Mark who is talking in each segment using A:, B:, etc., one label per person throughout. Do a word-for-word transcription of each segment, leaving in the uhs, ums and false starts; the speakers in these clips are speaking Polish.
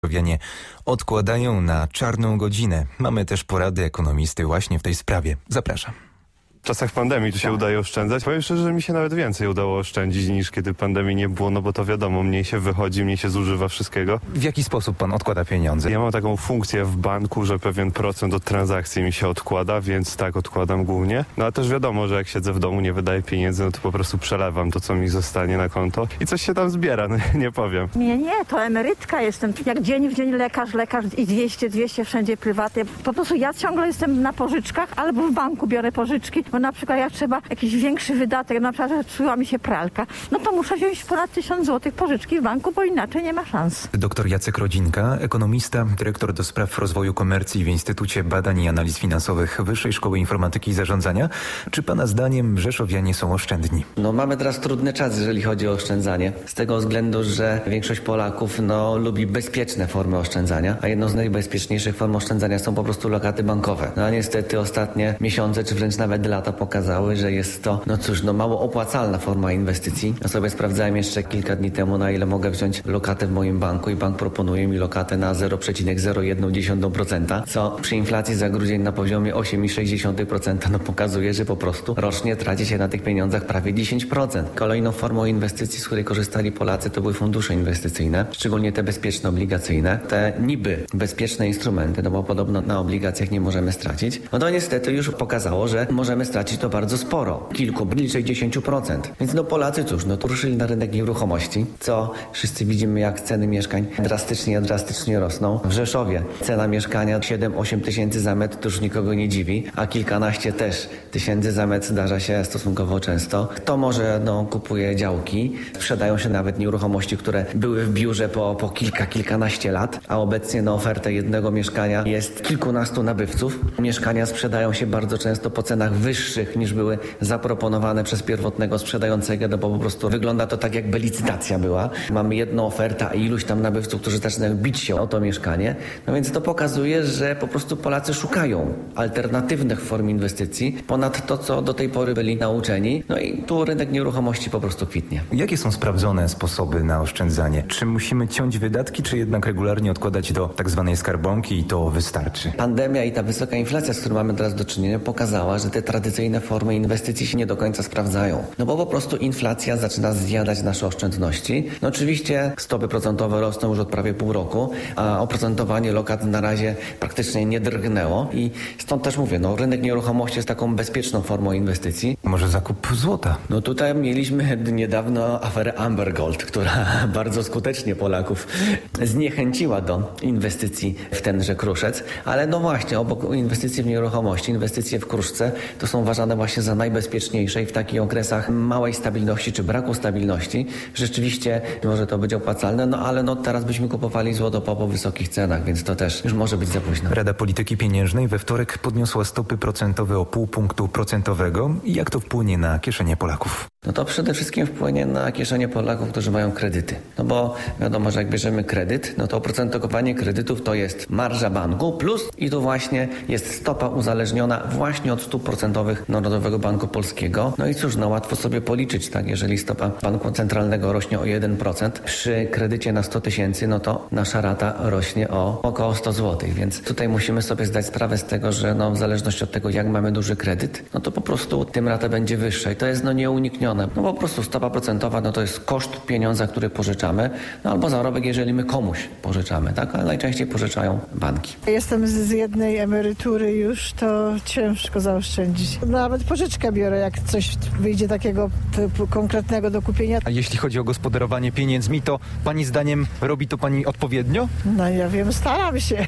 A: Rzeszowianie odkładają na czarną godzinę. Mamy też porady ekonomisty właśnie w tej sprawie. Zapraszam.
B: W czasach pandemii tu się udaje oszczędzać. Powiem szczerze, że mi się nawet więcej udało oszczędzić niż kiedy pandemii nie było, no bo to wiadomo, mniej się wychodzi, mniej się zużywa wszystkiego.
A: W jaki sposób pan odkłada pieniądze?
B: Ja mam taką funkcję w banku, że pewien procent od transakcji mi się odkłada, więc tak odkładam głównie. No a też wiadomo, że jak siedzę w domu, nie wydaję pieniędzy, no to po prostu przelewam to, co mi zostanie na konto i coś się tam zbiera, no nie powiem.
C: Nie, nie, to emerytka jestem. Jak dzień w dzień lekarz, lekarz i dwieście, dwieście wszędzie prywatnie. Po prostu ja ciągle jestem na pożyczkach albo w banku biorę pożyczki. Bo na przykład jak trzeba jakiś większy wydatek, na przykład psuła mi się pralka, no to muszę wziąć ponad tysiąc złotych pożyczki w banku, bo inaczej nie ma szans.
A: Doktor Jacek Rodzinka, ekonomista, dyrektor do spraw rozwoju komercji w Instytucie Badań i Analiz Finansowych Wyższej Szkoły Informatyki i Zarządzania. Czy pana zdaniem rzeszowianie są oszczędni?
D: No mamy teraz trudny czas, jeżeli chodzi o oszczędzanie. Z tego względu, że większość Polaków no, lubi bezpieczne formy oszczędzania, a jedną z najbezpieczniejszych form oszczędzania są po prostu lokaty bankowe. No a niestety ostatnie miesiące, czy wręcz nawet lata pokazały, że jest to, no cóż, no mało opłacalna forma inwestycji. Ja sobie sprawdzałem jeszcze kilka dni temu, na ile mogę wziąć lokatę w moim banku i bank proponuje mi lokatę na zero przecinek zero jeden procent, co przy inflacji za grudzień na poziomie osiem przecinek sześć procent no pokazuje, że po prostu rocznie traci się na tych pieniądzach prawie dziesięć procent. Kolejną formą inwestycji, z której korzystali Polacy, to były fundusze inwestycyjne, szczególnie te bezpieczne, obligacyjne. Te niby bezpieczne instrumenty, no bo podobno na obligacjach nie możemy stracić. No to niestety już pokazało, że możemy stracić to bardzo sporo. Kilku, bliżej dziesięć procent. Więc no Polacy cóż, no to ruszyli na rynek nieruchomości, co wszyscy widzimy, jak ceny mieszkań drastycznie, drastycznie rosną. W Rzeszowie cena mieszkania siedem osiem tysięcy za metr to już nikogo nie dziwi, a kilkanaście też tysięcy za metr zdarza się stosunkowo często. Kto może, no kupuje działki. Sprzedają się nawet nieruchomości, które były w biurze po, po kilka, kilkanaście lat, a obecnie na ofertę jednego mieszkania jest kilkunastu nabywców. Mieszkania sprzedają się bardzo często po cenach wyższych niż były zaproponowane przez pierwotnego sprzedającego, no bo po prostu wygląda to tak, jakby licytacja była. Mamy jedną ofertę, a iluś tam nabywców, którzy zaczynają bić się o to mieszkanie. No więc to pokazuje, że po prostu Polacy szukają alternatywnych form inwestycji ponad to, co do tej pory byli nauczeni. No i tu rynek nieruchomości po prostu kwitnie.
A: Jakie są sprawdzone sposoby na oszczędzanie? Czy musimy ciąć wydatki, czy jednak regularnie odkładać do tak zwanej skarbonki i to wystarczy?
D: Pandemia i ta wysoka inflacja, z którą mamy teraz do czynienia, pokazała, że te tradycyjne formy inwestycji się nie do końca sprawdzają. No bo po prostu inflacja zaczyna zjadać nasze oszczędności. No oczywiście stopy procentowe rosną już od prawie pół roku, a oprocentowanie lokat na razie praktycznie nie drgnęło i stąd też mówię, no rynek nieruchomości jest taką bezpieczną formą inwestycji.
A: Może zakup złota?
D: No tutaj mieliśmy niedawno aferę Amber Gold, która bardzo skutecznie Polaków zniechęciła do inwestycji w tenże kruszec, ale no właśnie, obok inwestycji w nieruchomości, inwestycje w kruszce to są uważane właśnie za najbezpieczniejsze i w takich okresach małej stabilności czy braku stabilności rzeczywiście może to być opłacalne, no ale no teraz byśmy kupowali złoto po, po wysokich cenach, więc to też już może być za późno.
A: Rada Polityki Pieniężnej we wtorek podniosła stopy procentowe o pół punktu procentowego. Jak to wpłynie na kieszenie Polaków?
D: No to przede wszystkim wpłynie na kieszenie Polaków, którzy mają kredyty. No bo wiadomo, że jak bierzemy kredyt, no to oprocentowanie kredytów to jest marża banku plus i tu właśnie jest stopa uzależniona właśnie od stóp procentowych Narodowego Banku Polskiego. No i cóż, no łatwo sobie policzyć, tak? Jeżeli stopa Banku Centralnego rośnie o jeden procent, przy kredycie na sto tysięcy, no to nasza rata rośnie o około sto złotych, więc tutaj musimy sobie zdać sprawę z tego, że no w zależności od tego, jak mamy duży kredyt, no to po prostu tym rata będzie wyższa i to jest no nieuniknione. No po prostu stopa procentowa, no to jest koszt pieniądza, który pożyczamy, no albo zarobek, jeżeli my komuś pożyczamy, tak? Ale najczęściej pożyczają banki.
E: Jestem z jednej emerytury już, to ciężko zaoszczędzić. Nawet pożyczkę biorę, jak coś wyjdzie takiego konkretnego do kupienia.
A: A jeśli chodzi o gospodarowanie pieniędzmi, to pani zdaniem robi to pani odpowiednio?
E: No ja wiem, staram się.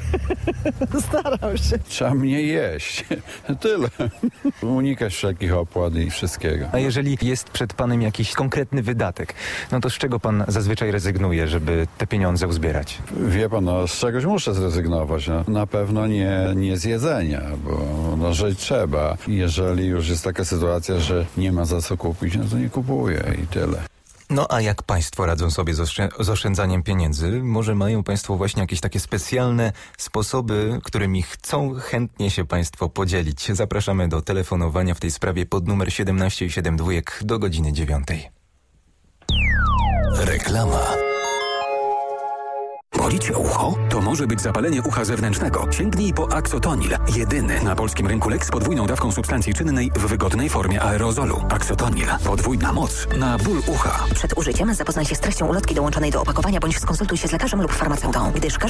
E: staram się.
F: Trzeba mniej jeść. Tyle. Unikać wszelkich opłat i wszystkiego.
A: A jeżeli jest przed panem jakiś konkretny wydatek, no to z czego pan zazwyczaj rezygnuje, żeby te pieniądze uzbierać?
F: Wie pan, no z czegoś muszę zrezygnować. No. Na pewno nie, nie z jedzenia, bo no, żyć trzeba. Jeżeli już jest taka sytuacja, że nie ma za co kupić, no to nie kupuję i tyle.
A: No a jak państwo radzą sobie z, oszczę- z oszczędzaniem pieniędzy? Może mają państwo właśnie jakieś takie specjalne sposoby, którymi chcą chętnie się państwo podzielić? Zapraszamy do telefonowania w tej sprawie pod numer siedemnaście i siedem dwójek do godziny dziewiątej.
G: Reklama. Boli cię ucho? To może być zapalenie ucha zewnętrznego. Sięgnij po Axotonil. Jedyny na polskim rynku lek z podwójną dawką substancji czynnej w wygodnej formie aerozolu. Axotonil. Podwójna moc na ból ucha.
H: Przed użyciem zapoznaj się z treścią ulotki dołączonej do opakowania bądź skonsultuj się z lekarzem lub farmaceutą, gdyż każdy